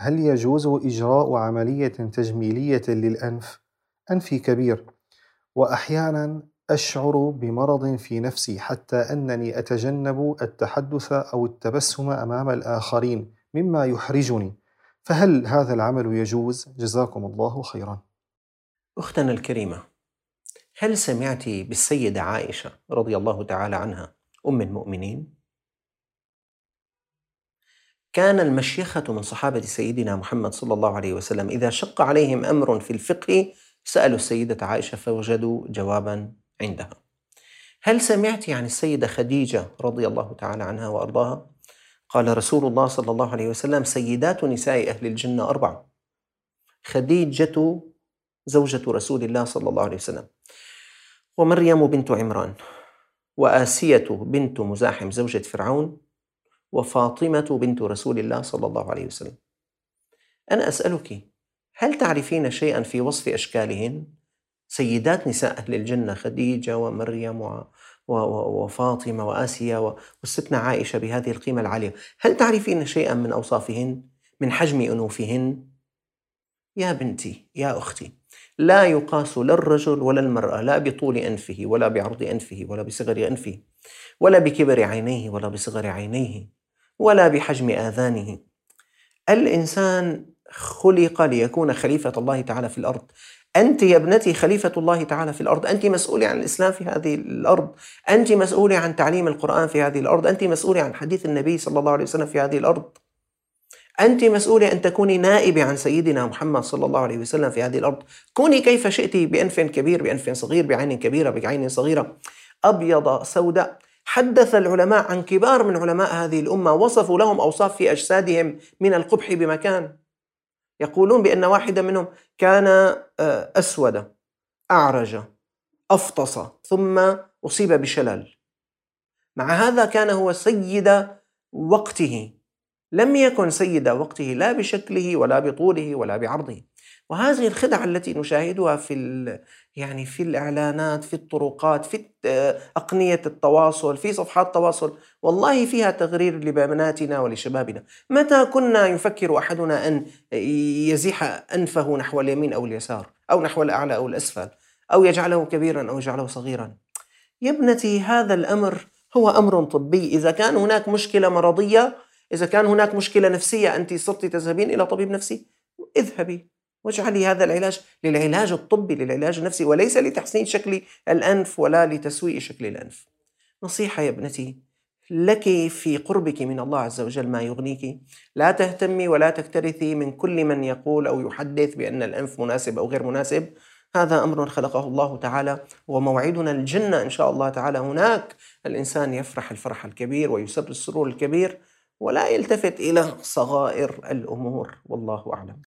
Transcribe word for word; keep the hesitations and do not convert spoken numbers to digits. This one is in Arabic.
هل يجوز إجراء عملية تجميلية للأنف؟ أنفي كبير، وأحيانا أشعر بمرض في نفسي حتى أنني أتجنب التحدث أو التبسم أمام الآخرين مما يحرجني، فهل هذا العمل يجوز؟ جزاكم الله خيرا. أختنا الكريمة، هل سمعت بالسيدة عائشة رضي الله تعالى عنها أم المؤمنين؟ كان المشيخة من صحابة سيدنا محمد صلى الله عليه وسلم إذا شق عليهم أمر في الفقه سألوا السيدة عائشة فوجدوا جوابا عندها. هل سمعت عن السيدة خديجة رضي الله تعالى عنها وأرضاها؟ قال رسول الله صلى الله عليه وسلم: سيدات نساء أهل الجنة أربعة: خديجة زوجة رسول الله صلى الله عليه وسلم، ومريم بنت عمران، وآسية بنت مزاحم زوجة فرعون، وفاطمة بنت رسول الله صلى الله عليه وسلم. أنا أسألك، هل تعرفين شيئا في وصف أشكالهن؟ سيدات نساء أهل الجنة خديجة ومريم و... و... وفاطمة وآسيا والستنا عائشة بهذه القيمة العالية، هل تعرفين شيئا من أوصافهن؟ من حجم أنوفهن؟ يا بنتي، يا أختي، لا يقاس لا الرجل ولا المرأة، لا بطول أنفه ولا بعرض أنفه ولا بصغر أنفه ولا بكبر عينيه ولا بصغر عينيه ولا بحجم آذانه. الإنسان خلق ليكون خليفة الله تعالى في الأرض. أنت يا ابنتي خليفة الله تعالى في الأرض، أنت مسؤولة عن الإسلام في هذه الأرض، أنت مسؤولة عن تعليم القرآن في هذه الأرض، أنت مسؤولة عن حديث النبي صلى الله عليه وسلم في هذه الأرض، أنت مسؤولة أن تكوني نائبة عن سيدنا محمد صلى الله عليه وسلم في هذه الأرض. كوني كيف شئت، بأنف كبير، بأنف صغير، بعين كبيرة، بعين صغيرة، أبيض سوداء. حدث العلماء عن كبار من علماء هذه الأمة وصفوا لهم أوصاف في أجسادهم من القبح بمكان. يقولون بأن واحدا منهم كان أسود أعرج أفطس ثم أصيب بشلل، مع هذا كان هو سيد وقته، لم يكن سيد وقته لا بشكله ولا بطوله ولا بعرضه. وهذه الخدعة التي نشاهدها في يعني في الإعلانات، في الطرقات، في أقنية التواصل، في صفحات التواصل، والله فيها تغرير لبناتنا ولشبابنا. متى كنا يفكر أحدنا أن يزيح أنفه نحو اليمين أو اليسار أو نحو الأعلى أو الأسفل أو يجعله كبيرا أو يجعله صغيرا؟ يا ابنتي، هذا الأمر هو أمر طبي. إذا كان هناك مشكلة مرضية، إذا كان هناك مشكلة نفسية، أنت صرت تذهبين إلى طبيب نفسي، اذهبي واجعلي هذا العلاج للعلاج الطبي، للعلاج النفسي، وليس لتحسين شكل الأنف ولا لتسويء شكل الأنف. نصيحة يا ابنتي لك في قربك من الله عز وجل ما يغنيك. لا تهتمي ولا تكترثي من كل من يقول أو يحدث بأن الأنف مناسب أو غير مناسب. هذا أمر خلقه الله تعالى، وموعدنا الجنة إن شاء الله تعالى. هناك الإنسان يفرح الفرح الكبير ويسر السرور الكبير، ولا يلتفت إلى صغائر الأمور. والله أعلم.